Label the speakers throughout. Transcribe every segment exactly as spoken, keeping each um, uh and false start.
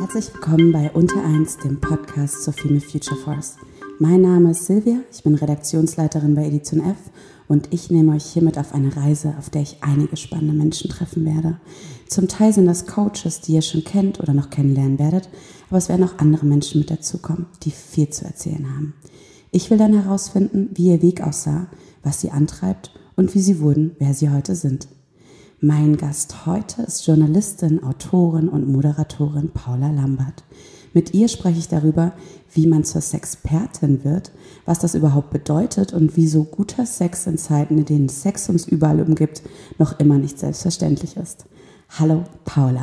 Speaker 1: Herzlich willkommen bei Unter eins, dem Podcast zur Female Future Force. Mein Name ist Silvia, ich bin Redaktionsleiterin bei Edition F und ich nehme euch hiermit auf eine Reise, auf der ich einige spannende Menschen treffen werde. Zum Teil sind das Coaches, die ihr schon kennt oder noch kennenlernen werdet, aber es werden auch andere Menschen mit dazukommen, die viel zu erzählen haben. Ich will dann herausfinden, wie ihr Weg aussah, was sie antreibt und wie sie wurden, wer sie heute sind. Mein Gast heute ist Journalistin, Autorin und Moderatorin Paula Lambert. Mit ihr spreche ich darüber, wie man zur Sexpertin wird, was das überhaupt bedeutet und wieso guter Sex in Zeiten, in denen Sex uns überall umgibt, noch immer nicht selbstverständlich ist. Hallo Paula.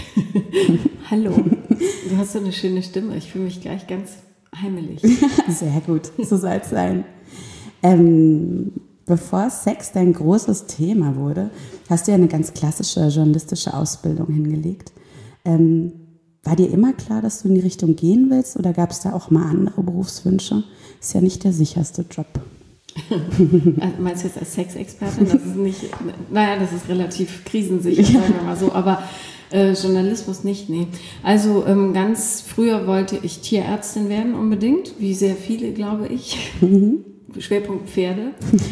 Speaker 2: Hallo. Du hast so eine schöne Stimme. Ich fühle mich gleich ganz heimelig.
Speaker 1: Sehr gut, so soll es sein. Ähm, bevor Sex dein großes Thema wurde, hast du ja eine ganz klassische journalistische Ausbildung hingelegt. Ähm, war dir immer klar, dass du in die Richtung gehen willst oder gab es da auch mal andere Berufswünsche? Ist ja nicht der sicherste Job.
Speaker 2: Also meinst du jetzt als Sexexpertin? Das ist nicht, naja, das ist relativ krisensicher, sagen wir mal so, aber äh, Journalismus nicht, nee. Also ähm, ganz früher wollte ich Tierärztin werden unbedingt, wie sehr viele, glaube ich. Mhm. Schwerpunkt Pferde.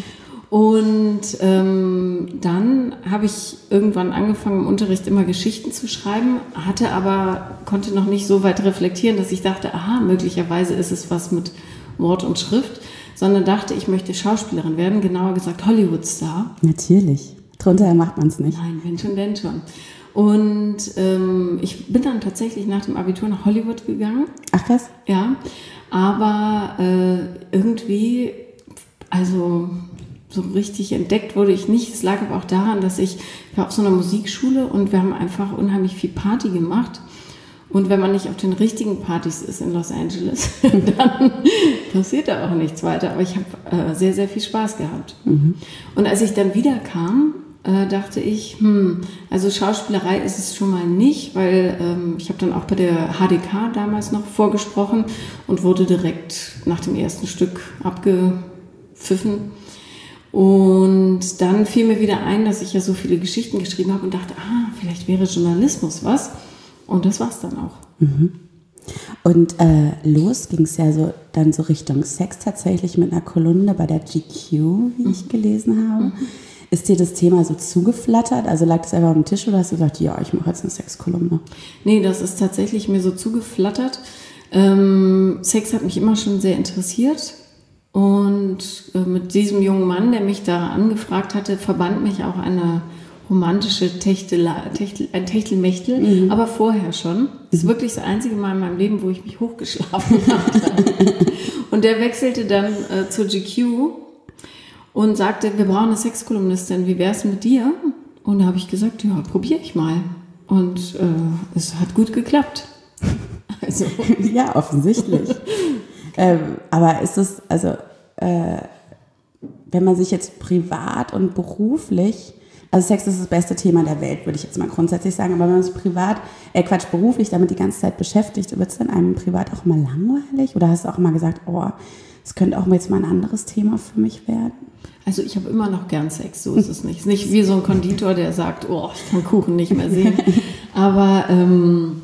Speaker 2: Und ähm, dann habe ich irgendwann angefangen, im Unterricht immer Geschichten zu schreiben, hatte aber, konnte noch nicht so weit reflektieren, dass ich dachte, aha, möglicherweise ist es was mit Wort und Schrift, sondern dachte, ich möchte Schauspielerin werden, genauer gesagt Hollywood-Star.
Speaker 1: Natürlich, drunter macht man es nicht.
Speaker 2: Nein, wenn schon, denn schon. Und ähm, ich bin dann tatsächlich nach dem Abitur nach Hollywood gegangen.
Speaker 1: Ach was?
Speaker 2: Ja, aber äh, irgendwie, also so richtig entdeckt wurde ich nicht. Es lag aber auch daran, dass ich, ich war auf so einer Musikschule und wir haben einfach unheimlich viel Party gemacht. Und wenn man nicht auf den richtigen Partys ist in Los Angeles, dann passiert da auch nichts weiter. Aber ich habe äh, sehr, sehr viel Spaß gehabt. Mhm. Und als ich dann wieder kam, äh, dachte ich, hm, also Schauspielerei ist es schon mal nicht, weil ähm, ich habe dann auch bei der H D K damals noch vorgesprochen und wurde direkt nach dem ersten Stück abgepfiffen. Und dann fiel mir wieder ein, dass ich ja so viele Geschichten geschrieben habe und dachte, ah, vielleicht wäre Journalismus was. Und das war's dann auch.
Speaker 1: Mhm. Und äh, los ging es ja so dann so Richtung Sex tatsächlich mit einer Kolumne bei der G Q, wie ich gelesen habe. Mhm. Ist dir das Thema so zugeflattert? Also lag das einfach auf dem Tisch oder hast du gesagt, ja, ich mache jetzt eine Sexkolumne?
Speaker 2: Nee, das ist tatsächlich mir so zugeflattert. Ähm, Sex hat mich immer schon sehr interessiert. Und äh, mit diesem jungen Mann, der mich da angefragt hatte, verband mich auch eine romantische Techtel, Techtel, ein Techtelmechtel, mhm. aber vorher schon. Das ist wirklich das einzige Mal in meinem Leben, wo ich mich hochgeschlafen habe. Und der wechselte dann äh, zur G Q und sagte, wir brauchen eine Sexkolumnistin, wie wär's mit dir? Und da habe ich gesagt, ja, probiere ich mal. Und äh, es hat gut geklappt.
Speaker 1: Also. Ja, offensichtlich. ähm, aber ist es, also, äh, wenn man sich jetzt privat und beruflich, also Sex ist das beste Thema der Welt, würde ich jetzt mal grundsätzlich sagen, aber wenn man sich privat, äh Quatsch, beruflich damit die ganze Zeit beschäftigt, wird es dann einem privat auch mal langweilig? Oder hast du auch mal gesagt, oh, das könnte auch jetzt mal ein anderes Thema für mich werden?
Speaker 2: Also ich habe immer noch gern Sex, so ist es nicht. Es ist nicht wie so ein Konditor, der sagt, oh, ich kann Kuchen nicht mehr sehen. Aber ähm,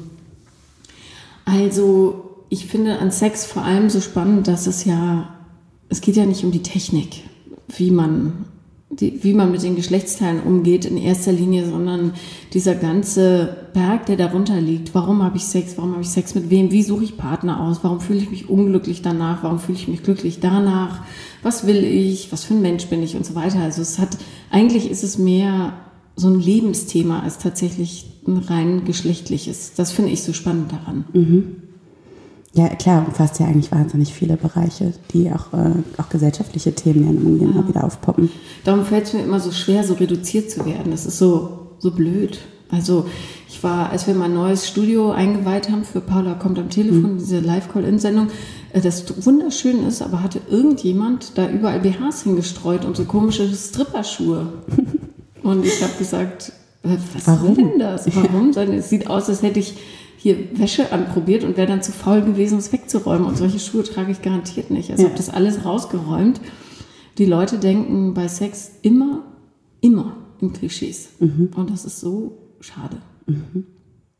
Speaker 2: also ich finde an Sex vor allem so spannend, dass es ja, es geht ja nicht um die Technik, wie man, die, wie man mit den Geschlechtsteilen umgeht in erster Linie, sondern dieser ganze Berg, der darunter liegt. Warum habe ich Sex? Warum habe ich Sex mit wem? Wie suche ich Partner aus? Warum fühle ich mich unglücklich danach? Warum fühle ich mich glücklich danach? Was will ich? Was für ein Mensch bin ich? Und so weiter. Also es hat, eigentlich ist es mehr so ein Lebensthema als tatsächlich ein rein geschlechtliches. Das finde ich so spannend daran.
Speaker 1: Mhm. Ja, klar, umfasst ja eigentlich wahnsinnig viele Bereiche, die auch, äh, auch gesellschaftliche Themen ja immer ja. wieder aufpoppen.
Speaker 2: Darum fällt es mir immer so schwer, so reduziert zu werden. Das ist so, so blöd. Also ich war, als wir mein neues Studio eingeweiht haben für Paula kommt am Telefon, mhm. diese Live-Call-In-Sendung, das wunderschön ist, aber hatte irgendjemand da überall B Hs hingestreut und so komische Stripperschuhe. Und ich habe gesagt, was Warum? Soll denn das? Warum? Ja. Es sieht aus, als hätte ich hier Wäsche anprobiert und wäre dann zu faul gewesen, es wegzuräumen. Und solche Schuhe trage ich garantiert nicht. Also ja. habe das alles rausgeräumt. Die Leute denken bei Sex immer, immer in Klischees. Mhm. Und das ist so schade.
Speaker 1: Mhm.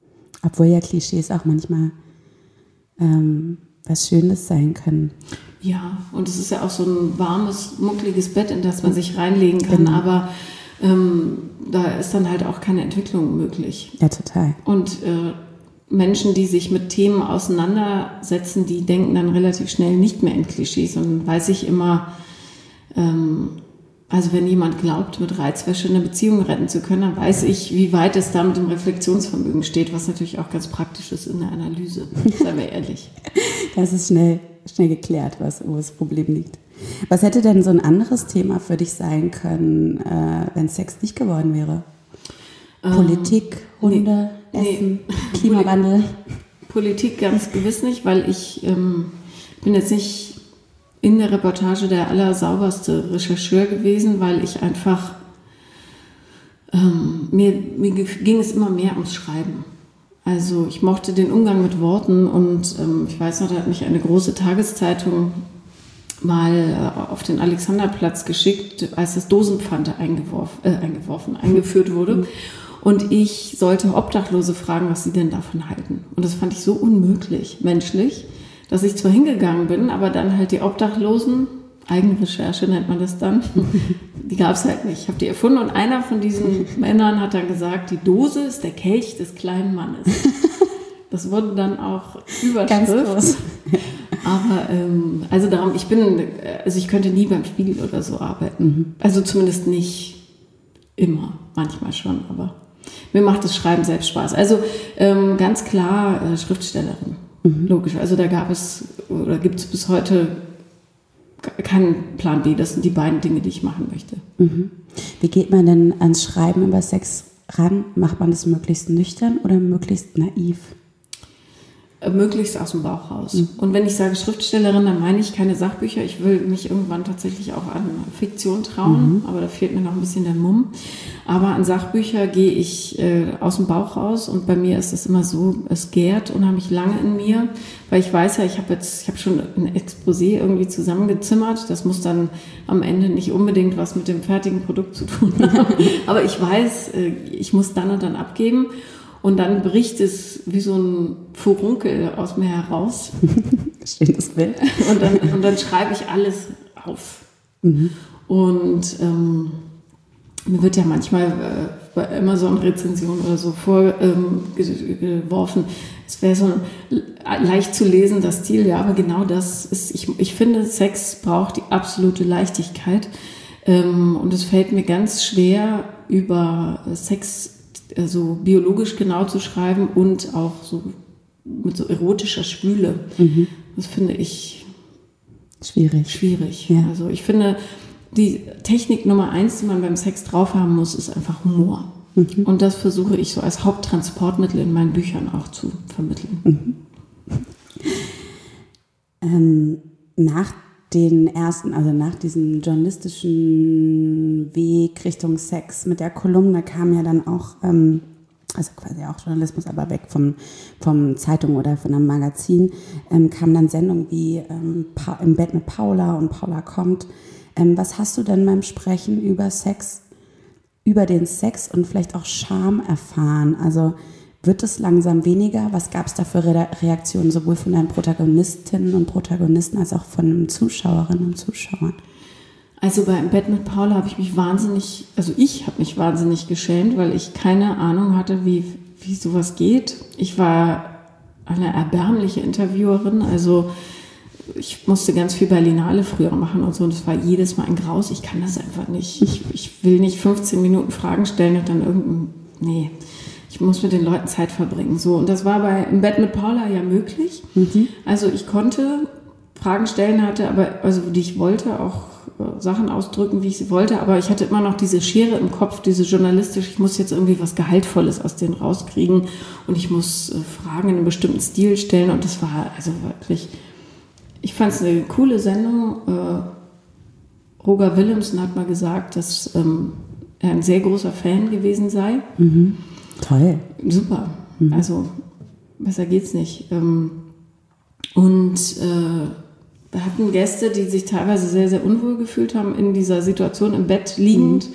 Speaker 1: Obwohl ja Klischees auch manchmal ähm, was Schönes sein können.
Speaker 2: Ja, und es ist ja auch so ein warmes, muckliges Bett, in das man sich reinlegen kann, genau. aber ähm, da ist dann halt auch keine Entwicklung möglich.
Speaker 1: Ja, total.
Speaker 2: Und äh, Menschen, die sich mit Themen auseinandersetzen, die denken dann relativ schnell nicht mehr in Klischees. Und weiß ich immer, ähm, also wenn jemand glaubt, mit Reizwäsche eine Beziehung retten zu können, dann weiß ich, wie weit es da mit dem Reflexionsvermögen steht, was natürlich auch ganz praktisch ist in der Analyse, seien wir ehrlich.
Speaker 1: Das ist schnell, schnell geklärt, was, wo das Problem liegt. Was hätte denn so ein anderes Thema für dich sein können, äh, wenn Sex nicht geworden wäre? Ähm, Politik, Hunde, nee, Essen, nee. Klimawandel?
Speaker 2: Politik ganz gewiss nicht, weil ich ähm, bin jetzt nicht in der Reportage der allersauberste Rechercheur gewesen, weil ich einfach, ähm, mir, mir ging es immer mehr ums Schreiben. Also ich mochte den Umgang mit Worten und ähm, ich weiß noch, da hat mich eine große Tageszeitung mal äh, auf den Alexanderplatz geschickt, als das Dosenpfand eingeworfen, äh, eingeworfen, eingeführt wurde. Mhm. Und ich sollte Obdachlose fragen, was sie denn davon halten. Und das fand ich so unmöglich, menschlich, dass ich zwar hingegangen bin, aber dann halt die Obdachlosen, Eigenrecherche nennt man das dann, die gab es halt nicht. Ich habe die erfunden und einer von diesen Männern hat dann gesagt, die Dose ist der Kelch des kleinen Mannes. Das wurde dann auch Überschrift. Ganz groß. Aber ähm, also darum, ich bin, also ich könnte nie beim Spiegel oder so arbeiten. Mhm. Also zumindest nicht immer, manchmal schon, aber mir macht das Schreiben selbst Spaß. Also ähm, ganz klar äh, Schriftstellerin. Mhm. Logisch, also da gab es oder gibt es bis heute keinen Plan B. Das sind die beiden Dinge, die ich machen möchte.
Speaker 1: Mhm. Wie geht man denn ans Schreiben über Sex ran? Macht man das möglichst nüchtern oder möglichst naiv?
Speaker 2: Möglichst aus dem Bauch raus. Mhm. Und wenn ich sage Schriftstellerin, dann meine ich keine Sachbücher. Ich will mich irgendwann tatsächlich auch an Fiktion trauen, mhm. aber da fehlt mir noch ein bisschen der Mumm. Aber an Sachbücher gehe ich äh, aus dem Bauch raus und bei mir ist es immer so, es gärt unheimlich lange in mir, weil ich weiß ja, ich habe jetzt, ich habe schon ein Exposé irgendwie zusammengezimmert. Das muss dann am Ende nicht unbedingt was mit dem fertigen Produkt zu tun haben. Aber ich weiß, äh, ich muss dann und dann abgeben. Und dann bricht es wie so ein Furunkel aus mir heraus.
Speaker 1: Schönes Bild.
Speaker 2: Und dann, und dann schreibe ich alles auf. Mhm. Und ähm, mir wird ja manchmal äh, bei Amazon-Rezensionen oder so vorgeworfen, ähm, es wäre so leicht zu lesender Stil. Ja, aber genau das ist, ich, ich finde, Sex braucht die absolute Leichtigkeit. Ähm, und es fällt mir ganz schwer, über Sex so biologisch genau zu schreiben und auch so mit so erotischer Schwüle. Mhm. Das finde ich
Speaker 1: schwierig.
Speaker 2: Schwierig. Ja. Also ich finde, die Technik Nummer eins, die man beim Sex drauf haben muss, ist einfach Humor. Mhm. Und das versuche ich so als Haupttransportmittel in meinen Büchern auch zu vermitteln.
Speaker 1: Mhm. Ähm, nach den ersten, also nach diesem journalistischen Weg Richtung Sex mit der Kolumne kam ja dann auch, ähm, also quasi auch Journalismus, aber weg vom, vom Zeitung oder von einem Magazin, ähm, kamen dann Sendungen wie ähm, pa- im Bett mit Paula und Paula kommt. Ähm, was hast du denn beim Sprechen über Sex, über den Sex und vielleicht auch Scham erfahren? Also wird es langsam weniger? Was gab es da für Re- Reaktionen, sowohl von deinen Protagonistinnen und Protagonisten als auch von den Zuschauerinnen und Zuschauern?
Speaker 2: Also beim Bett mit Paula habe ich mich wahnsinnig, also ich habe mich wahnsinnig geschämt, weil ich keine Ahnung hatte, wie, wie sowas geht. Ich war eine erbärmliche Interviewerin, also ich musste ganz viel Berlinale früher machen und so und es war jedes Mal ein Graus. Ich kann das einfach nicht. Ich, ich will nicht fünfzehn Minuten Fragen stellen und dann irgendein, nee. Ich muss mit den Leuten Zeit verbringen. So, und das war bei Im Bett mit Paula ja möglich. Mhm. Also ich konnte Fragen stellen, hatte aber, also die ich wollte, auch äh, Sachen ausdrücken, wie ich sie wollte, aber ich hatte immer noch diese Schere im Kopf, diese journalistisch, ich muss jetzt irgendwie was Gehaltvolles aus denen rauskriegen und ich muss äh, Fragen in einem bestimmten Stil stellen und das war also wirklich, ich fand es eine coole Sendung. Äh, Roger Willemsen hat mal gesagt, dass ähm, er ein sehr großer Fan gewesen sei.
Speaker 1: Mhm. Toll.
Speaker 2: Super. Mhm. Also besser geht's nicht. Und äh, wir hatten Gäste, die sich teilweise sehr, sehr unwohl gefühlt haben in dieser Situation im Bett liegend, mhm.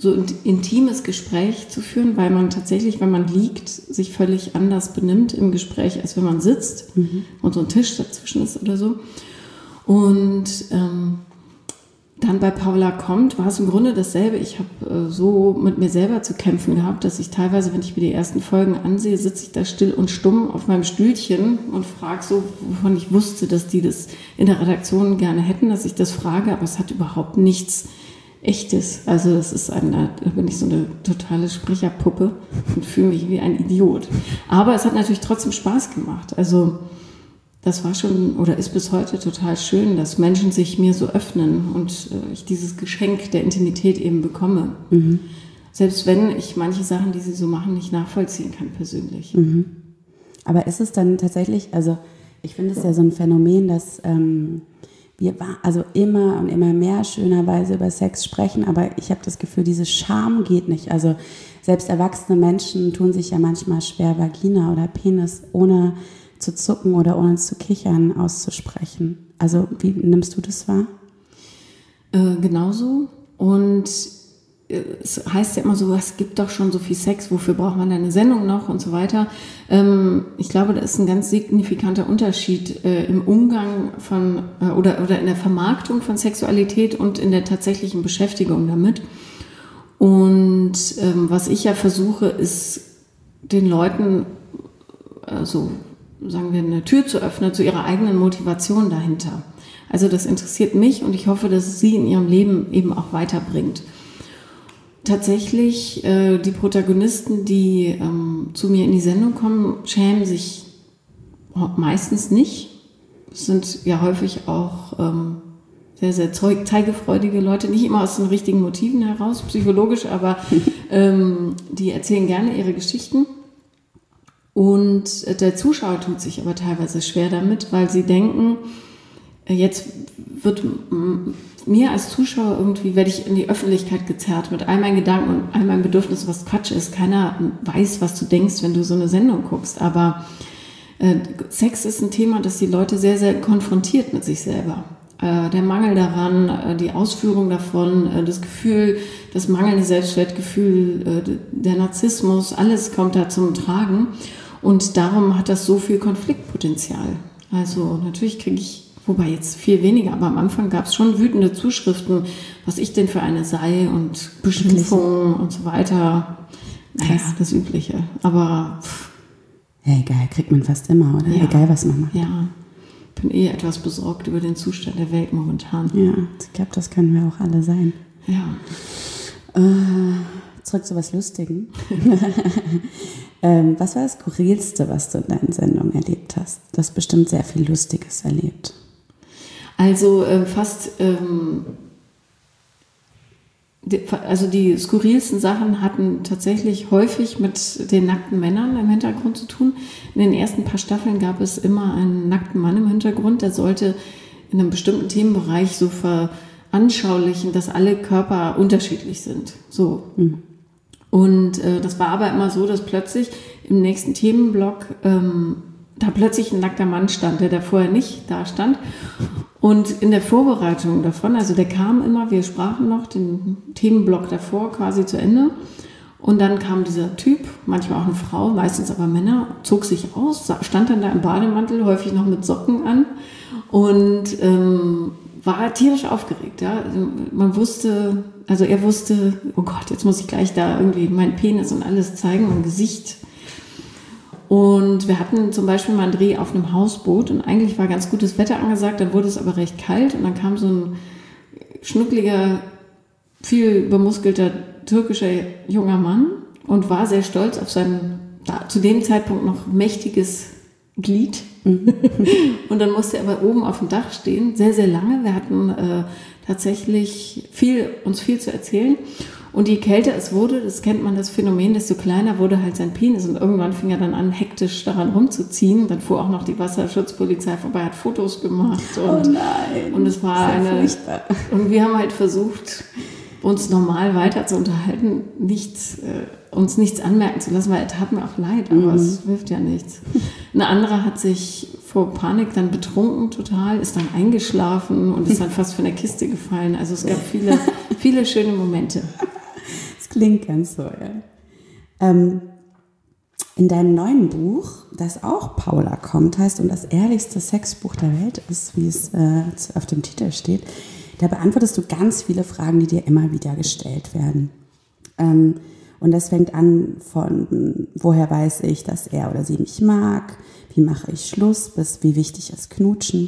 Speaker 2: so ein intimes Gespräch zu führen, weil man tatsächlich, wenn man liegt, sich völlig anders benimmt im Gespräch, als wenn man sitzt mhm. und so ein Tisch dazwischen ist oder so. Und ähm, dann bei Paula kommt, war es im Grunde dasselbe. Ich habe äh, so mit mir selber zu kämpfen gehabt, dass ich teilweise, wenn ich mir die ersten Folgen ansehe, sitze ich da still und stumm auf meinem Stühlchen und frage so, wovon ich wusste, dass die das in der Redaktion gerne hätten, dass ich das frage, aber es hat überhaupt nichts Echtes. Also das ist eine, da bin ich so eine totale Sprecherpuppe und fühle mich wie ein Idiot. Aber es hat natürlich trotzdem Spaß gemacht. Also das war schon oder ist bis heute total schön, dass Menschen sich mir so öffnen und äh, ich dieses Geschenk der Intimität eben bekomme. Mhm. Selbst wenn ich manche Sachen, die sie so machen, nicht nachvollziehen kann persönlich.
Speaker 1: Mhm. Aber ist es dann tatsächlich, also ich finde es ja so ein Phänomen, dass ähm, wir also immer und immer mehr schönerweise über Sex sprechen, aber ich habe das Gefühl, diese Scham geht nicht. Also selbst erwachsene Menschen tun sich ja manchmal schwer, Vagina oder Penis ohne zu zucken oder ohne zu kichern auszusprechen. Also wie nimmst du das wahr?
Speaker 2: Äh, genauso. Und äh, es heißt ja immer so, es gibt doch schon so viel Sex, wofür braucht man eine Sendung noch und so weiter. Ähm, ich glaube, da ist ein ganz signifikanter Unterschied äh, im Umgang von äh, oder, oder in der Vermarktung von Sexualität und in der tatsächlichen Beschäftigung damit. Und ähm, was ich ja versuche, ist den Leuten also sagen wir, eine Tür zu öffnen zu ihrer eigenen Motivation dahinter. Also das interessiert mich und ich hoffe, dass es sie in ihrem Leben eben auch weiterbringt. Tatsächlich, äh, die Protagonisten, die ähm, zu mir in die Sendung kommen, schämen sich meistens nicht. Es sind ja häufig auch ähm, sehr, sehr zeig- zeigefreudige Leute, nicht immer aus den richtigen Motiven heraus, psychologisch, aber ähm, die erzählen gerne ihre Geschichten. Und der Zuschauer tut sich aber teilweise schwer damit, weil sie denken, jetzt wird mir als Zuschauer irgendwie, werde ich in die Öffentlichkeit gezerrt mit all meinen Gedanken und all meinen Bedürfnissen, was Quatsch ist. Keiner weiß, was du denkst, wenn du so eine Sendung guckst. Aber äh, Sex ist ein Thema, das die Leute sehr, sehr konfrontiert mit sich selber. Äh, der Mangel daran, äh, die Ausführung davon, äh, das Gefühl, das mangelnde Selbstwertgefühl, äh, der Narzissmus, alles kommt da zum Tragen. Und darum hat das so viel Konfliktpotenzial. Also natürlich kriege ich, wobei jetzt viel weniger, aber am Anfang gab es schon wütende Zuschriften, was ich denn für eine sei und Beschimpfungen und so weiter. Naja, das Übliche. Aber pff.
Speaker 1: Ja, egal, kriegt man fast immer, oder? Ja. Egal, was man macht.
Speaker 2: Ja, ich bin eh etwas besorgt über den Zustand der Welt momentan.
Speaker 1: Ja, ich glaube, das können wir auch alle sein.
Speaker 2: Ja.
Speaker 1: Äh, zurück zu was Lustigem. ähm, was war das Skurrilste, was du in deinen Sendungen erlebt hast? Du hast bestimmt sehr viel Lustiges erlebt.
Speaker 2: Also äh, fast, ähm, die, also die skurrilsten Sachen hatten tatsächlich häufig mit den nackten Männern im Hintergrund zu tun. In den ersten paar Staffeln gab es immer einen nackten Mann im Hintergrund, der sollte in einem bestimmten Themenbereich so veranschaulichen, dass alle Körper unterschiedlich sind. So. Mhm. Und äh, das war aber immer so, dass plötzlich im nächsten Themenblock ähm, da plötzlich ein nackter Mann stand, der da vorher nicht da stand. Und in der Vorbereitung davon, also der kam immer, wir sprachen noch den Themenblock davor quasi zu Ende. Und dann kam dieser Typ, manchmal auch eine Frau, meistens aber Männer, zog sich aus, stand dann da im Bademantel, häufig noch mit Socken an und ähm, war tierisch aufgeregt. Ja? Also man wusste, also er wusste, oh Gott, jetzt muss ich gleich da irgendwie meinen Penis und alles zeigen, mein Gesicht. Und wir hatten zum Beispiel mal einen Dreh auf einem Hausboot und eigentlich war ganz gutes Wetter angesagt, dann wurde es aber recht kalt und dann kam so ein schnuckliger, viel bemuskelter türkischer junger Mann und war sehr stolz auf sein da, zu dem Zeitpunkt noch mächtiges Glied. Und dann musste er aber oben auf dem Dach stehen, sehr, sehr lange. Wir hatten äh, tatsächlich viel, uns viel zu erzählen. Und je kälter es wurde, das kennt man, das Phänomen, desto kleiner wurde halt sein Penis. Und irgendwann fing er dann an, hektisch daran rumzuziehen. Dann fuhr auch noch die Wasserschutzpolizei vorbei, hat Fotos gemacht. Und,
Speaker 1: oh nein,
Speaker 2: und es war eine.
Speaker 1: Furchtbar.
Speaker 2: Und wir haben halt versucht, uns normal weiter zu unterhalten, nichts, äh, uns nichts anmerken zu lassen, weil er tat mir auch leid, aber mhm. es hilft ja nichts. Eine andere hat sich vor Panik dann betrunken total, ist dann eingeschlafen und ist dann fast von der Kiste gefallen. Also es gab viele, viele schöne Momente.
Speaker 1: Klingt ganz so, ja. Ähm, in deinem neuen Buch, das auch Paula kommt, heißt und das ehrlichste Sexbuch der Welt ist, wie es äh, auf dem Titel steht, da beantwortest du ganz viele Fragen, die dir immer wieder gestellt werden. Ähm, und das fängt an von, woher weiß ich, dass er oder sie mich mag, wie mache ich Schluss, bis wie wichtig ist Knutschen.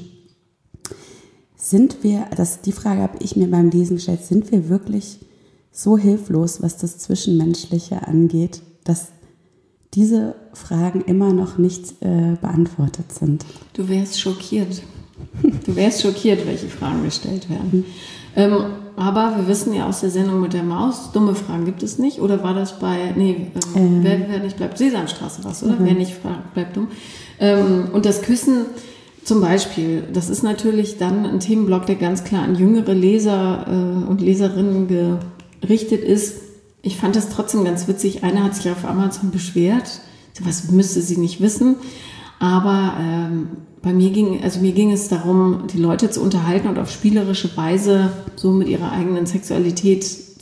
Speaker 1: Sind wir, das, die Frage habe ich mir beim Lesen gestellt, sind wir wirklich so hilflos, was das Zwischenmenschliche angeht, dass diese Fragen immer noch nicht äh, beantwortet sind?
Speaker 2: Du wärst schockiert. Du wärst schockiert, welche Fragen gestellt werden. Mhm. Ähm, aber wir wissen ja aus der Sendung mit der Maus, dumme Fragen gibt es nicht. Oder war das bei, nee, ähm, äh. wer, wer nicht bleibt, Sesamstraße was, oder? Mhm. Wer nicht fragt, bleibt dumm. Ähm, und das Küssen zum Beispiel, das ist natürlich dann ein Themenblock, der ganz klar an jüngere Leser äh, und Leserinnen gerichtet ist. Ich fand das trotzdem ganz witzig. Eine hat sich auf Amazon beschwert. Was müsste sie nicht wissen? Aber ähm, bei mir ging, also mir ging es darum, die Leute zu unterhalten und auf spielerische Weise so mit ihrer eigenen Sexualität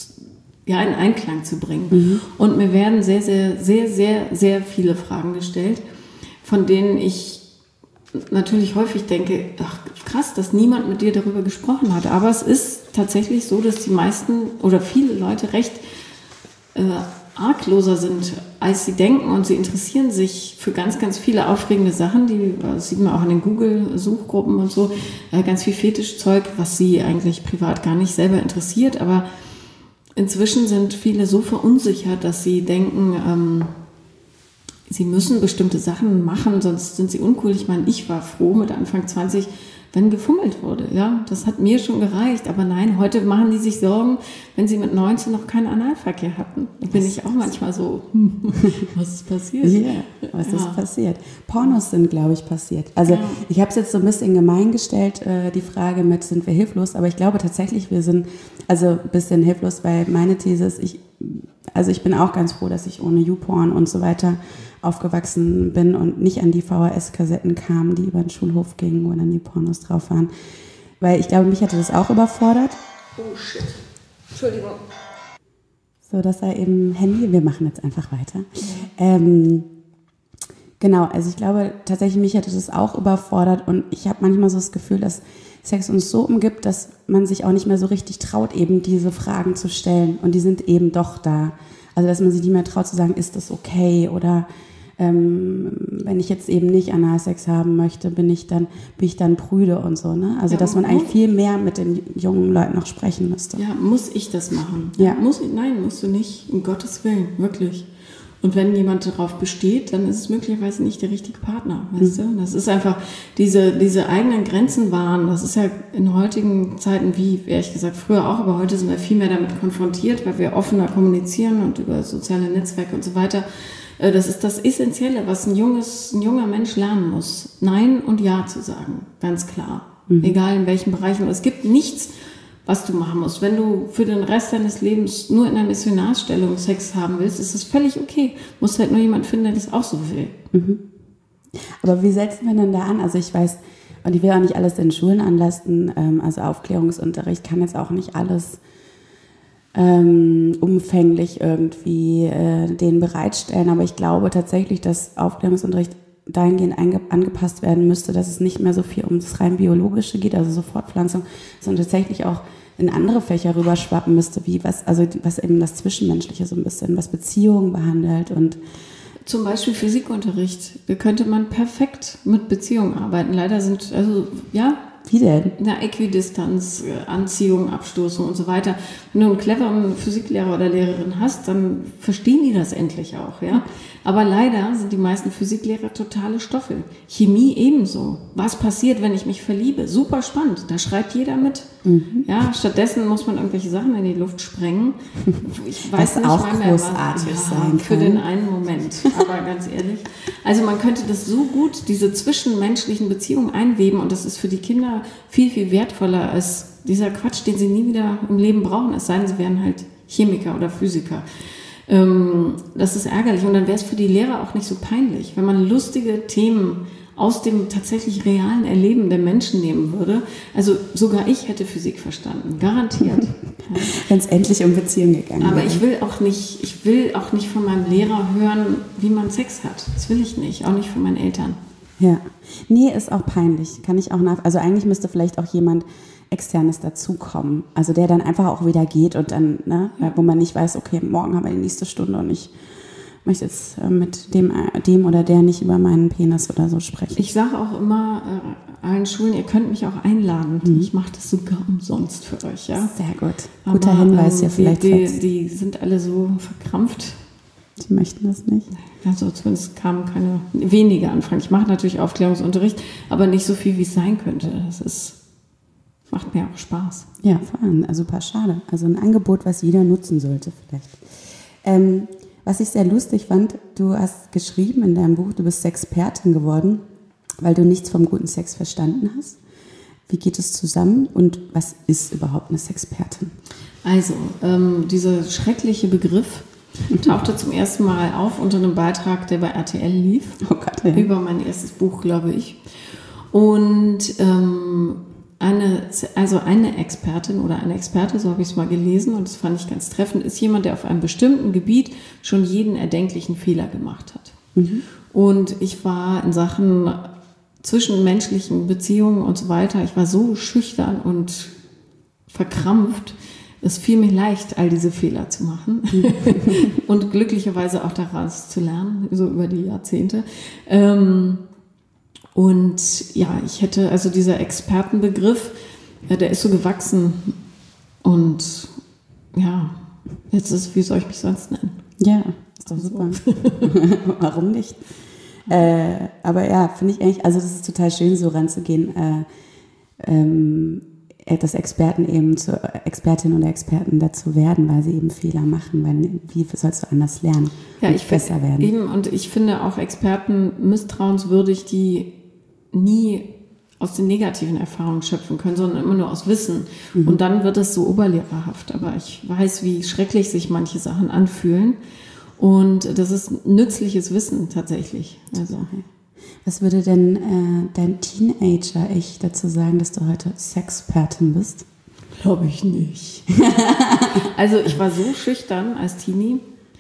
Speaker 2: ja in Einklang zu bringen. Mhm. Und mir werden sehr, sehr, sehr, sehr, sehr viele Fragen gestellt, von denen ich natürlich häufig denke, ach krass, dass niemand mit dir darüber gesprochen hat. Aber es ist tatsächlich so, dass die meisten oder viele Leute recht äh, argloser sind, als sie denken, und sie interessieren sich für ganz, ganz viele aufregende Sachen, die das sieht man auch in den Google-Suchgruppen und so, äh, ganz viel Fetischzeug, was sie eigentlich privat gar nicht selber interessiert, aber inzwischen sind viele so verunsichert, dass sie denken, ähm, sie müssen bestimmte Sachen machen, sonst sind sie uncool. Ich meine, ich war froh mit Anfang zwanzig, wenn gefummelt wurde. Ja, das hat mir schon gereicht. Aber nein, heute machen die sich Sorgen, wenn sie mit neunzehn noch keinen Analverkehr hatten. Da bin ich auch manchmal so, was ist passiert?
Speaker 1: Ja, was ja. ist passiert? Pornos sind, glaube ich, passiert. Also ja. ich habe es jetzt so ein bisschen gemein gestellt, äh, die Frage mit, sind wir hilflos? Aber ich glaube tatsächlich, wir sind also ein bisschen hilflos, weil meine These ist, ich, also ich bin auch ganz froh, dass ich ohne YouPorn und so weiter aufgewachsen bin und nicht an die V H S-Kassetten kam, die über den Schulhof gingen, wo dann die Pornos drauf waren. Weil ich glaube, mich hatte das auch überfordert.
Speaker 2: Oh shit. Entschuldigung.
Speaker 1: So, das war eben Handy. Wir machen jetzt einfach weiter. Mhm. Ähm, genau, also ich glaube tatsächlich, mich hatte das auch überfordert und ich habe manchmal so das Gefühl, dass Sex uns so umgibt, dass man sich auch nicht mehr so richtig traut, eben diese Fragen zu stellen. Und die sind eben doch da. Also dass man sich nicht mehr traut zu sagen, ist das okay? Oder ähm, wenn ich jetzt eben nicht Analsex haben möchte, bin ich dann, bin ich dann prüde und so. Ne? Also ja, dass man eigentlich viel mehr mit den jungen Leuten noch sprechen müsste.
Speaker 2: Ja, muss ich das machen?
Speaker 1: Ja.
Speaker 2: Muss ich? Nein, musst du nicht. Um Gottes Willen, wirklich. Und wenn jemand darauf besteht, dann ist es möglicherweise nicht der richtige Partner, weißt mhm. du? Das ist einfach diese, diese eigenen Grenzen wahren. Das ist ja in heutigen Zeiten, wie ehrlich gesagt früher auch, aber heute sind wir viel mehr damit konfrontiert, weil wir offener kommunizieren und über soziale Netzwerke und so weiter. Das ist das Essentielle, was ein junges, ein junger Mensch lernen muss. Nein und Ja zu sagen, ganz klar. Mhm. Egal in welchen Bereichen. Und es gibt nichts, was du machen musst. Wenn du für den Rest deines Lebens nur in einer Missionarstellung Sex haben willst, ist das völlig okay. Du musst halt nur jemand finden, der das auch so will.
Speaker 1: Mhm. Aber wie setzen wir denn da an? Also ich weiß, und ich will auch nicht alles in Schulen anlasten, ähm, also Aufklärungsunterricht kann jetzt auch nicht alles ähm, umfänglich irgendwie äh, denen bereitstellen, aber ich glaube tatsächlich, dass Aufklärungsunterricht dahingehend einge- angepasst werden müsste, dass es nicht mehr so viel um das rein Biologische geht, also so Fortpflanzung, sondern tatsächlich auch in andere Fächer rüberschwappen müsste, wie was, also was eben das Zwischenmenschliche so ein bisschen, was Beziehungen behandelt und
Speaker 2: zum Beispiel Physikunterricht. Da könnte man perfekt mit Beziehungen arbeiten. Leider sind, also, ja.
Speaker 1: Wie denn?
Speaker 2: Na, Äquidistanz, Anziehung, Abstoßung und so weiter. Wenn du einen cleveren Physiklehrer oder Lehrerin hast, dann verstehen die das endlich auch, ja. Aber leider sind die meisten Physiklehrer totale Stoffel. Chemie ebenso. Was passiert, wenn ich mich verliebe? Super spannend. Da schreibt jeder mit. Mhm. Ja, stattdessen muss man irgendwelche Sachen in die Luft sprengen. Ich weiß
Speaker 1: was
Speaker 2: nicht,
Speaker 1: auch großartig
Speaker 2: ja,
Speaker 1: sein kann.
Speaker 2: Für den einen Moment. Aber ganz ehrlich. Also man könnte das so gut, diese zwischenmenschlichen Beziehungen einweben, und das ist für die Kinder viel, viel wertvoller als dieser Quatsch, den sie nie wieder im Leben brauchen, es sei denn, sie wären halt Chemiker oder Physiker. Ähm, das ist ärgerlich, und dann wäre es für die Lehrer auch nicht so peinlich, wenn man lustige Themen aus dem tatsächlich realen Erleben der Menschen nehmen würde. Also sogar ich hätte Physik verstanden, garantiert. Ja.
Speaker 1: Wenn es endlich um Beziehungen gegangen wäre.
Speaker 2: Aber ich will auch nicht, ich will auch nicht von meinem Lehrer hören, wie man Sex hat. Das will ich nicht, auch nicht von meinen Eltern.
Speaker 1: Ja, nee, ist auch peinlich. Kann ich auch nach. Also eigentlich müsste vielleicht auch jemand Externes dazukommen. Also der dann einfach auch wieder geht und dann, ne, ja. wo man nicht weiß, okay, morgen haben wir die nächste Stunde und ich möchte jetzt mit dem, dem oder der nicht über meinen Penis oder so sprechen.
Speaker 2: Ich sage auch immer äh, allen Schulen, ihr könnt mich auch einladen. Mhm. Ich mache das sogar umsonst für euch. Ja?
Speaker 1: Sehr gut. Guter Aber, Hinweis ja ähm, vielleicht.
Speaker 2: Die, die, die sind alle so verkrampft.
Speaker 1: Sie möchten das nicht?
Speaker 2: Also zumindest kamen keine, wenige Anfragen. Ich mache natürlich Aufklärungsunterricht, aber nicht so viel, wie es sein könnte. Das ist, macht mir auch Spaß.
Speaker 1: Ja, vor allem, also super schade. Also ein Angebot, was jeder nutzen sollte vielleicht. Ähm, was ich sehr lustig fand, du hast geschrieben in deinem Buch, du bist Sexpertin geworden, weil du nichts vom guten Sex verstanden hast. Wie geht es zusammen und was ist überhaupt eine Sexpertin?
Speaker 2: Also, ähm, dieser schreckliche Begriff tauchte zum ersten Mal auf unter einem Beitrag, der bei R T L lief.
Speaker 1: Oh Gott, ja.
Speaker 2: Über mein erstes Buch, glaube ich. Und ähm, eine, also eine Expertin oder eine Experte, so habe ich es mal gelesen und das fand ich ganz treffend, ist jemand, der auf einem bestimmten Gebiet schon jeden erdenklichen Fehler gemacht hat. Mhm. Und ich war in Sachen zwischenmenschlichen Beziehungen und so weiter, ich war so schüchtern und verkrampft, es fiel mir leicht, all diese Fehler zu machen und glücklicherweise auch daraus zu lernen, so über die Jahrzehnte. Ähm, und ja, ich hätte, also dieser Expertenbegriff, ja, der ist so gewachsen und ja, jetzt ist, wie soll ich mich sonst nennen?
Speaker 1: Ja, ist doch super. Warum nicht? Äh, aber ja, finde ich eigentlich, also das ist total schön, so ranzugehen, äh, ähm, dass Experten eben zu Expertinnen oder Experten dazu werden, weil sie eben Fehler machen, weil wie sollst du anders lernen
Speaker 2: ja,
Speaker 1: und
Speaker 2: ich
Speaker 1: besser werden?
Speaker 2: Eben, und ich finde auch Experten misstrauenswürdig, die nie aus den negativen Erfahrungen schöpfen können, sondern immer nur aus Wissen. Mhm. Und dann wird es so oberlehrerhaft. Aber ich weiß, wie schrecklich sich manche Sachen anfühlen. Und das ist nützliches Wissen tatsächlich. Also.
Speaker 1: Was würde denn äh, dein Teenager-Ich dazu sagen, dass du heute Sexpertin bist?
Speaker 2: Glaube ich nicht. Also ich war so schüchtern als Teenie.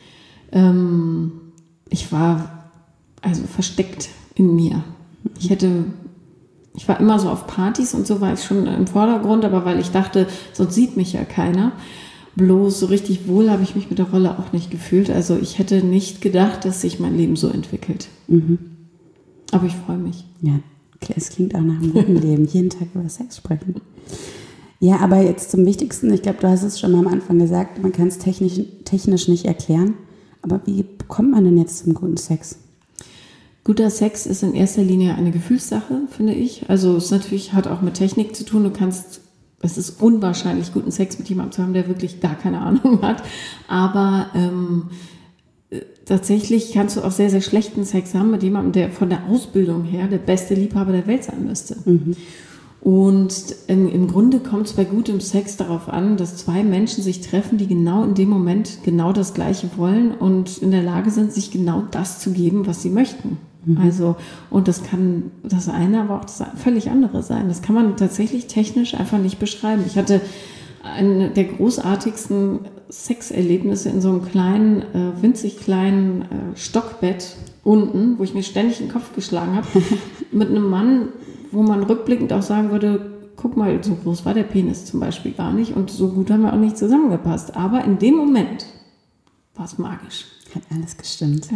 Speaker 2: Ähm, ich war also versteckt in mir. Ich hätte, ich war immer so auf Partys und so war ich schon im Vordergrund, aber weil ich dachte, sonst sieht mich ja keiner. Bloß so richtig wohl habe ich mich mit der Rolle auch nicht gefühlt. Also ich hätte nicht gedacht, dass sich mein Leben so entwickelt. Mhm. Aber ich freue mich.
Speaker 1: Ja, es klingt auch nach einem guten Leben. Jeden Tag über Sex sprechen. Ja, aber jetzt zum Wichtigsten. Ich glaube, du hast es schon mal am Anfang gesagt, man kann es technisch, technisch nicht erklären. Aber wie kommt man denn jetzt zum guten Sex?
Speaker 2: Guter Sex ist in erster Linie eine Gefühlssache, finde ich. Also es natürlich hat auch mit Technik zu tun. Du kannst, es ist unwahrscheinlich, guten Sex mit jemandem zu haben, der wirklich gar keine Ahnung hat. Aber ähm, tatsächlich kannst du auch sehr, sehr schlechten Sex haben mit jemandem, der von der Ausbildung her der beste Liebhaber der Welt sein müsste. Mhm. Und im, im Grunde kommt es bei gutem Sex darauf an, dass zwei Menschen sich treffen, die genau in dem Moment genau das Gleiche wollen und in der Lage sind, sich genau das zu geben, was sie möchten. Mhm. Also, und das kann das eine, aber auch das völlig andere sein. Das kann man tatsächlich technisch einfach nicht beschreiben. Ich hatte eine der großartigsten Sexerlebnisse in so einem kleinen, äh, winzig kleinen äh, Stockbett unten, wo ich mir ständig den Kopf geschlagen habe, mit einem Mann, wo man rückblickend auch sagen würde, guck mal, so groß war der Penis zum Beispiel gar nicht und so gut haben wir auch nicht zusammengepasst. Aber in dem Moment war es magisch.
Speaker 1: Hat alles gestimmt.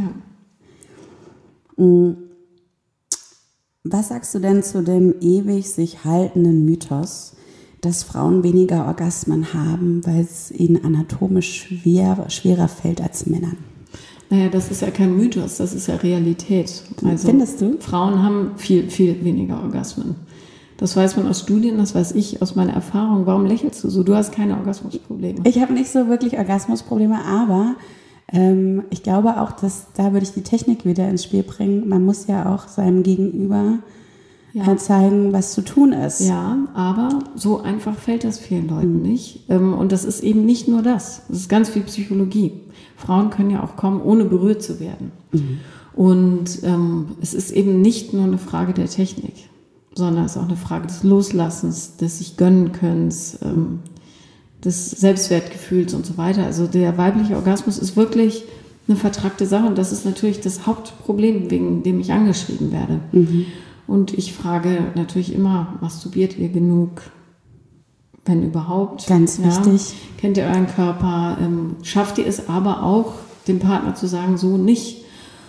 Speaker 2: Ja.
Speaker 1: Was sagst du denn zu dem ewig sich haltenden Mythos, dass Frauen weniger Orgasmen haben, weil es ihnen anatomisch schwer, schwerer fällt als Männern?
Speaker 2: Naja, das ist ja kein Mythos, das ist ja Realität. Also
Speaker 1: findest du?
Speaker 2: Frauen haben viel, viel weniger Orgasmen. Das weiß man aus Studien, das weiß ich aus meiner Erfahrung. Warum lächelst du so? Du hast keine Orgasmusprobleme.
Speaker 1: Ich habe nicht so wirklich Orgasmusprobleme, aber ähm, ich glaube auch, dass da würde ich die Technik wieder ins Spiel bringen. Man muss ja auch seinem Gegenüber ja. zeigen, was zu tun ist.
Speaker 2: Ja, aber so einfach fällt das vielen Leuten mhm. nicht. Und das ist eben nicht nur das. Das ist ganz viel Psychologie. Frauen können ja auch kommen, ohne berührt zu werden. Mhm. Und ähm, es ist eben nicht nur eine Frage der Technik, sondern es ist auch eine Frage des Loslassens, des sich gönnen Könnens, ähm, des Selbstwertgefühls und so weiter. Also der weibliche Orgasmus ist wirklich eine vertrackte Sache und das ist natürlich das Hauptproblem, wegen dem ich angeschrieben werde. Mhm. Und ich frage natürlich immer, masturbiert ihr genug? Wenn überhaupt.
Speaker 1: Ganz wichtig.
Speaker 2: Ja, kennt ihr euren Körper? Ähm, schafft ihr es aber auch, dem Partner zu sagen, so nicht?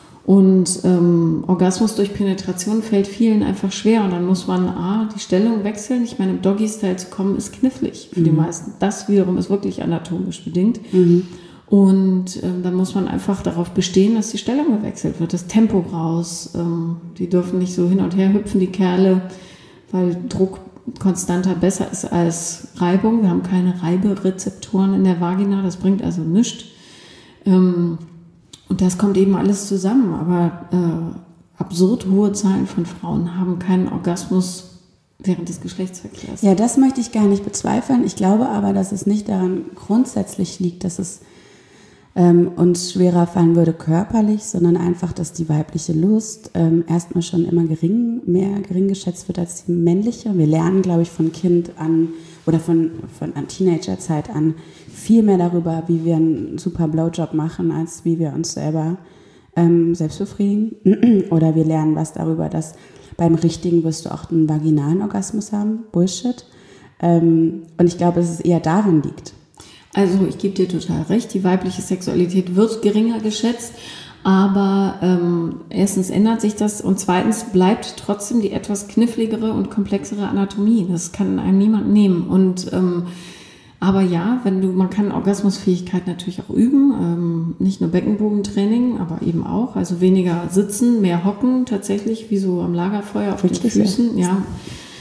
Speaker 2: Und ähm, Orgasmus durch Penetration fällt vielen einfach schwer und dann muss man A, die Stellung wechseln. Ich meine, im Doggy-Style zu kommen ist knifflig für mhm. die meisten. Das wiederum ist wirklich anatomisch bedingt. Mhm. Und ähm, dann muss man einfach darauf bestehen, dass die Stellung gewechselt wird, das Tempo raus. Ähm, die dürfen nicht so hin und her hüpfen, die Kerle, weil Druck konstanter besser ist als Reibung. Wir haben keine Reiberezeptoren in der Vagina, das bringt also nichts. Ähm, Und das kommt eben alles zusammen, aber äh, absurd hohe Zahlen von Frauen haben keinen Orgasmus während des Geschlechtsverkehrs.
Speaker 1: Ja, das möchte ich gar nicht bezweifeln. Ich glaube aber, dass es nicht daran grundsätzlich liegt, dass es ähm, uns schwerer fallen würde körperlich, sondern einfach, dass die weibliche Lust ähm, erstmal schon immer gering, mehr gering geschätzt wird als die männliche. Wir lernen, glaube ich, von Kind an oder von, von an Teenagerzeit an viel mehr darüber, wie wir einen super Blowjob machen, als wie wir uns selber ähm, selbst befriedigen. Oder wir lernen was darüber, dass beim Richtigen wirst du auch einen vaginalen Orgasmus haben. Bullshit. Ähm, und ich glaube, dass es eher daran liegt.
Speaker 2: Also ich gebe dir total recht, die weibliche Sexualität wird geringer geschätzt, aber ähm, erstens ändert sich das und zweitens bleibt trotzdem die etwas kniffligere und komplexere Anatomie. Das kann einem niemand nehmen. Und ähm, aber ja, wenn du, man kann Orgasmusfähigkeit natürlich auch üben, ähm, nicht nur Beckenbodentraining, aber eben auch, also weniger sitzen, mehr hocken, tatsächlich wie so am Lagerfeuer auf
Speaker 1: Wirklich,
Speaker 2: den Füßen. Ja. Ja.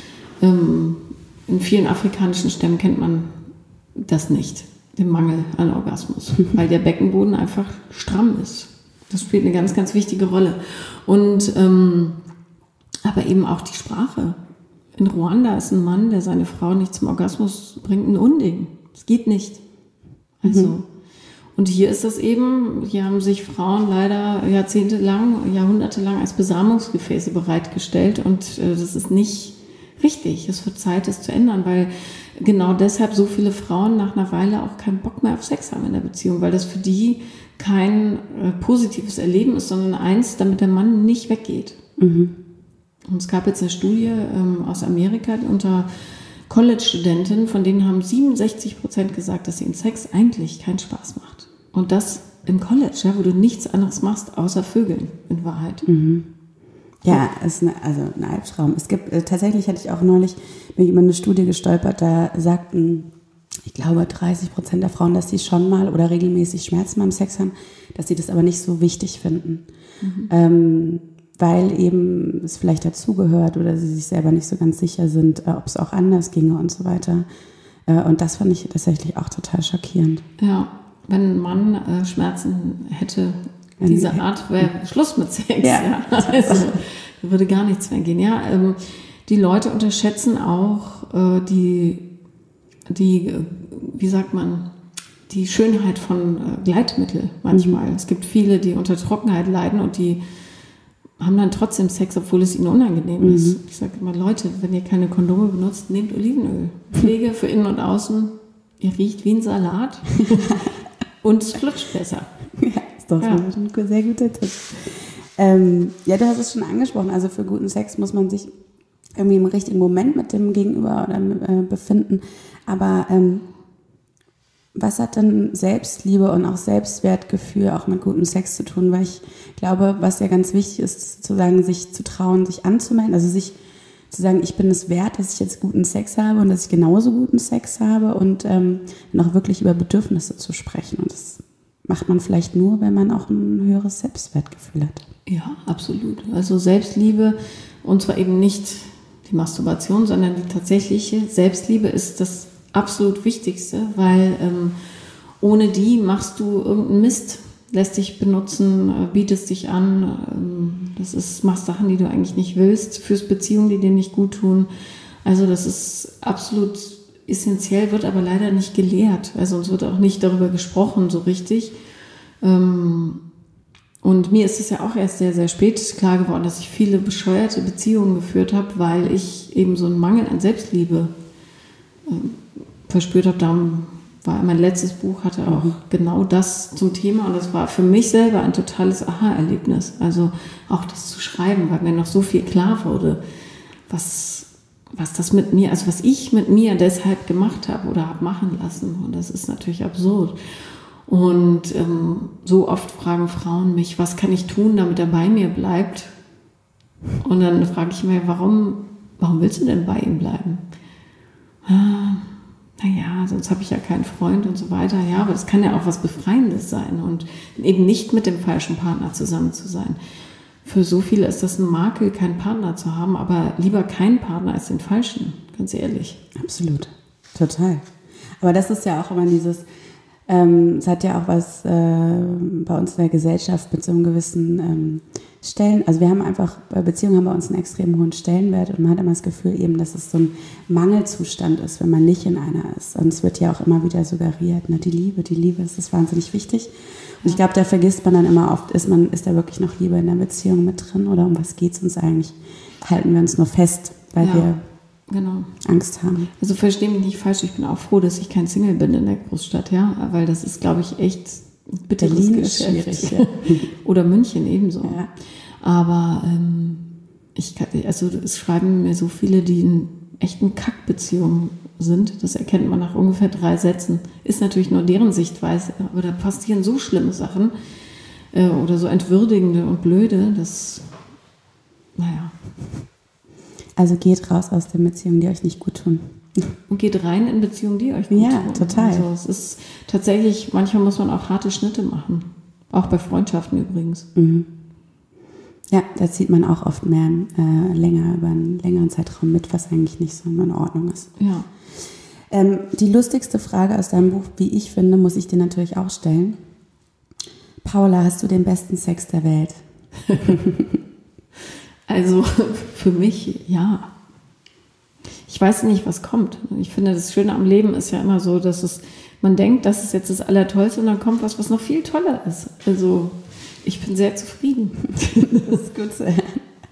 Speaker 2: Ähm, in vielen afrikanischen Stämmen kennt man das nicht, den Mangel an Orgasmus, weil der Beckenboden einfach stramm ist. Das spielt eine ganz, ganz wichtige Rolle. Und ähm, aber eben auch die Sprache. In Ruanda ist ein Mann, der seine Frau nicht zum Orgasmus bringt, ein Unding. Das geht nicht. Also, mhm. Und hier ist das eben, hier haben sich Frauen leider jahrzehntelang, jahrhundertelang als Besamungsgefäße bereitgestellt und äh, das ist nicht richtig. Es wird Zeit, das zu ändern, weil genau deshalb so viele Frauen nach einer Weile auch keinen Bock mehr auf Sex haben in der Beziehung, weil das für die kein äh, positives Erleben ist, sondern eins, damit der Mann nicht weggeht. Mhm. Und es gab jetzt eine Studie ähm, aus Amerika unter College-Studenten, von denen haben siebenundsechzig Prozent gesagt, dass ihnen Sex eigentlich keinen Spaß macht. Und das im College, ja, wo du nichts anderes machst, außer Vögeln, in Wahrheit.
Speaker 1: Mhm. Ja, ist eine, also ein Albtraum. Es gibt, äh, tatsächlich hatte ich auch neulich, bin ich über eine Studie gestolpert, da sagten, ich glaube, dreißig Prozent der Frauen, dass sie schon mal oder regelmäßig Schmerzen beim Sex haben, dass sie das aber nicht so wichtig finden. Mhm. Ähm, weil eben es vielleicht dazugehört oder sie sich selber nicht so ganz sicher sind, äh, ob es auch anders ginge und so weiter. Äh, und das fand ich tatsächlich auch total schockierend.
Speaker 2: Ja, wenn ein Mann äh, Schmerzen hätte, diese Art wäre Schluss mit Sex. Ja. Ja. Also würde gar nichts mehr gehen. Ja, ähm, die Leute unterschätzen auch äh, die, die, wie sagt man, die Schönheit von äh, Gleitmittel manchmal. Mhm. Es gibt viele, die unter Trockenheit leiden und die haben dann trotzdem Sex, obwohl es ihnen unangenehm mhm. ist. Ich sage immer, Leute, wenn ihr keine Kondome benutzt, nehmt Olivenöl. Pflege für innen und außen. Ihr riecht wie ein Salat und es flutscht besser.
Speaker 1: Ja, ist doch ja. so ein sehr guter Tipp. Ähm, ja, du hast es schon angesprochen. Also für guten Sex muss man sich irgendwie im richtigen Moment mit dem Gegenüber oder, äh, befinden. Aber ähm, was hat denn Selbstliebe und auch Selbstwertgefühl auch mit gutem Sex zu tun? Weil ich glaube, was ja ganz wichtig ist, zu sagen, sich zu trauen, sich anzumelden, also sich zu sagen, ich bin es wert, dass ich jetzt guten Sex habe und dass ich genauso guten Sex habe und ähm, auch wirklich über Bedürfnisse zu sprechen. Und das macht man vielleicht nur, wenn man auch ein höheres Selbstwertgefühl hat.
Speaker 2: Ja, absolut. Also Selbstliebe, und zwar eben nicht die Masturbation, sondern die tatsächliche Selbstliebe ist das absolut Wichtigste, weil ähm, ohne die machst du irgendeinen Mist, lässt dich benutzen, äh, bietest dich an, ähm, das ist, machst Sachen, die du eigentlich nicht willst, führst Beziehungen, die dir nicht gut tun. Also das ist absolut essentiell, wird aber leider nicht gelehrt. Also uns wird auch nicht darüber gesprochen so richtig. Ähm, Und mir ist es ja auch erst sehr, sehr spät klar geworden, dass ich viele bescheuerte Beziehungen geführt habe, weil ich eben so einen Mangel an Selbstliebe äh, verspürt habe. Darum war mein letztes Buch, hatte auch mhm. genau das zum Thema. Und das war für mich selber ein totales Aha-Erlebnis. Also auch das zu schreiben, weil mir noch so viel klar wurde, was, was das mit mir, also was ich mit mir deshalb gemacht habe oder habe machen lassen. Und das ist natürlich absurd. Und ähm, so oft fragen Frauen mich, was kann ich tun, damit er bei mir bleibt? Und dann frage ich mich, warum, warum willst du denn bei ihm bleiben? Ah, naja, sonst habe ich ja keinen Freund und so weiter. Ja, aber das kann ja auch was Befreiendes sein und eben nicht mit dem falschen Partner zusammen zu sein. Für so viele ist das ein Makel, keinen Partner zu haben, aber lieber keinen Partner als den falschen, ganz ehrlich.
Speaker 1: Absolut, total. Aber das ist ja auch immer dieses... Ähm, es hat ja auch was äh, bei uns in der Gesellschaft mit so einem gewissen ähm, Stellen, also wir haben einfach, bei Beziehungen haben bei uns einen extrem hohen Stellenwert und man hat immer das Gefühl eben, dass es so ein Mangelzustand ist, wenn man nicht in einer ist. Und es wird ja auch immer wieder suggeriert, ne, die Liebe, die Liebe, das ist wahnsinnig wichtig. Und ich glaube, da vergisst man dann immer oft, ist man, ist da wirklich noch Liebe in der Beziehung mit drin oder um was geht es uns eigentlich? Halten wir uns nur fest, weil
Speaker 2: ja.
Speaker 1: wir
Speaker 2: Genau.
Speaker 1: Angst haben.
Speaker 2: Also verstehe mich nicht falsch, ich bin auch froh, dass ich kein Single bin in der Großstadt, ja, weil das ist, glaube ich, echt ein bitteres
Speaker 1: Berlin
Speaker 2: Geschäft.
Speaker 1: Ist schwierig, ja.
Speaker 2: Oder München ebenso.
Speaker 1: Ja.
Speaker 2: Aber ähm, ich kann, also es schreiben mir so viele, die in echten Kackbeziehungen sind. Das erkennt man nach ungefähr drei Sätzen. Ist natürlich nur deren Sichtweise, aber da passieren so schlimme Sachen äh, oder so entwürdigende und blöde, dass, naja.
Speaker 1: Also geht raus aus den Beziehungen, die euch nicht gut tun.
Speaker 2: Und geht rein in Beziehungen, die euch gut
Speaker 1: ja,
Speaker 2: tun.
Speaker 1: Ja, total.
Speaker 2: Also es ist tatsächlich, manchmal muss man auch harte Schnitte machen. Auch bei Freundschaften übrigens.
Speaker 1: Mhm. Ja, da zieht man auch oft mehr äh, länger über einen längeren Zeitraum mit, was eigentlich nicht so in Ordnung ist.
Speaker 2: Ja.
Speaker 1: Ähm, die lustigste Frage aus deinem Buch, wie ich finde, muss ich dir natürlich auch stellen. Paula, hast du den besten Sex der Welt?
Speaker 2: Also für mich, ja. Ich weiß nicht, was kommt. Ich finde, das Schöne am Leben ist ja immer so, dass es, man denkt, das ist jetzt das Allertollste und dann kommt was, was noch viel toller ist. Also ich bin sehr zufrieden.
Speaker 1: Das ist gut zu hören.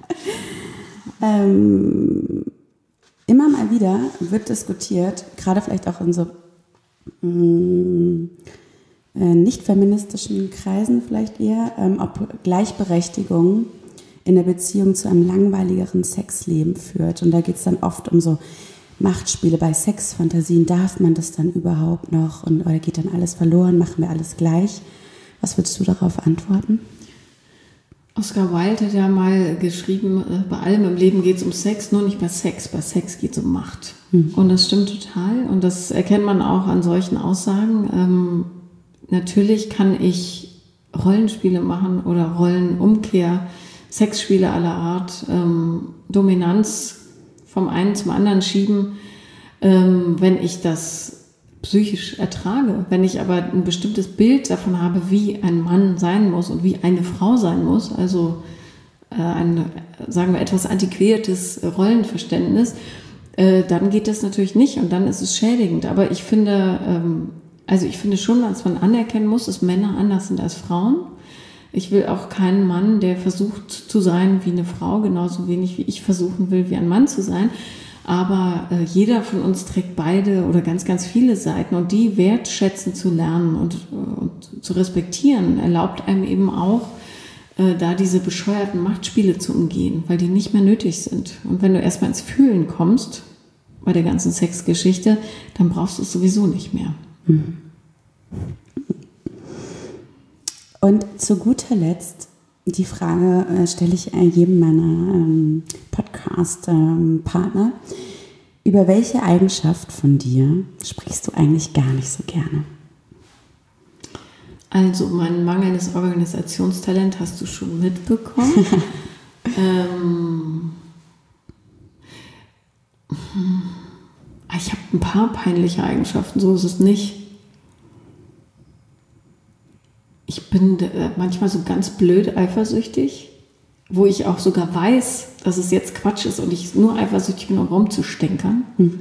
Speaker 1: Ähm, immer mal wieder wird diskutiert, gerade vielleicht auch in so mh, äh, nicht feministischen Kreisen vielleicht eher, ähm, ob Gleichberechtigung in der Beziehung zu einem langweiligeren Sexleben führt. Und da geht es dann oft um so Machtspiele bei Sexfantasien. Darf man das dann überhaupt noch? Und, oder geht dann alles verloren? Machen wir alles gleich? Was würdest du darauf antworten?
Speaker 2: Oscar Wilde hat ja mal geschrieben, bei allem im Leben geht es um Sex, nur nicht bei Sex. Bei Sex geht es um Macht. Mhm. Und das stimmt total. Und das erkennt man auch an solchen Aussagen. Ähm, natürlich kann ich Rollenspiele machen oder Rollenumkehr, Sexspiele aller Art, ähm, Dominanz vom einen zum anderen schieben, ähm, wenn ich das psychisch ertrage. Wenn ich aber ein bestimmtes Bild davon habe, wie ein Mann sein muss und wie eine Frau sein muss, also äh, ein, sagen wir, etwas antiquiertes Rollenverständnis, äh, dann geht das natürlich nicht und dann ist es schädigend. Aber ich finde, ähm, also ich finde schon, dass man anerkennen muss, dass Männer anders sind als Frauen. Ich will auch keinen Mann, der versucht zu sein wie eine Frau, genauso wenig wie ich versuchen will, wie ein Mann zu sein. Aber äh, jeder von uns trägt beide oder ganz, ganz viele Seiten. Und die wertschätzen zu lernen und, und zu respektieren, erlaubt einem eben auch, äh, da diese bescheuerten Machtspiele zu umgehen, weil die nicht mehr nötig sind. Und wenn du erstmal ins Fühlen kommst, bei der ganzen Sexgeschichte, dann brauchst du es sowieso nicht mehr.
Speaker 1: Mhm. Und zu guter Letzt, die Frage äh, stelle ich jedem meiner ähm, Podcast-Partner. Ähm, Über welche Eigenschaft von dir sprichst du eigentlich gar nicht so gerne?
Speaker 2: Also mein mangelndes Organisationstalent hast du schon mitbekommen. ähm, ich habe ein paar peinliche Eigenschaften, so ist es nicht. Ich bin manchmal so ganz blöd eifersüchtig, wo ich auch sogar weiß, dass es jetzt Quatsch ist und ich nur eifersüchtig bin, um rumzustänkern. Mhm.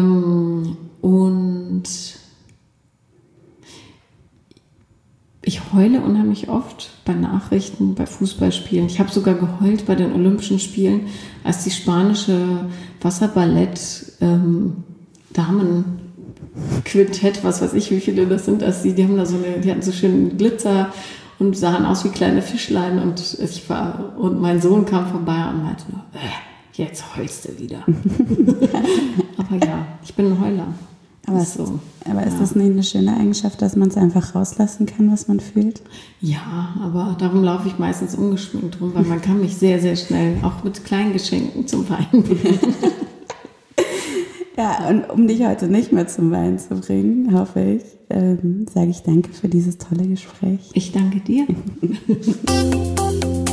Speaker 2: Ähm, und ich ich heule unheimlich oft bei Nachrichten, bei Fußballspielen. Ich habe sogar geheult bei den Olympischen Spielen, als die spanische Wasserballett ähm, Damenquintett, was weiß ich, wie viele das sind, als die, die haben da so eine, die hatten so schön Glitzer und sahen aus wie kleine Fischlein und ich war, und mein Sohn kam vorbei und meinte nur, äh, jetzt heulst du wieder. Aber ja, ich bin ein Heuler.
Speaker 1: Aber ist, so. aber ist ja. das nicht eine schöne Eigenschaft, dass man es einfach rauslassen kann, was man fühlt?
Speaker 2: Ja, aber darum laufe ich meistens ungeschminkt rum, weil man kann mich sehr, sehr schnell auch mit kleinen Geschenken zum Weinen bringen.
Speaker 1: Ja, und um dich heute nicht mehr zum Weinen zu bringen, hoffe ich, ähm, sage ich danke für dieses tolle Gespräch.
Speaker 2: Ich danke dir.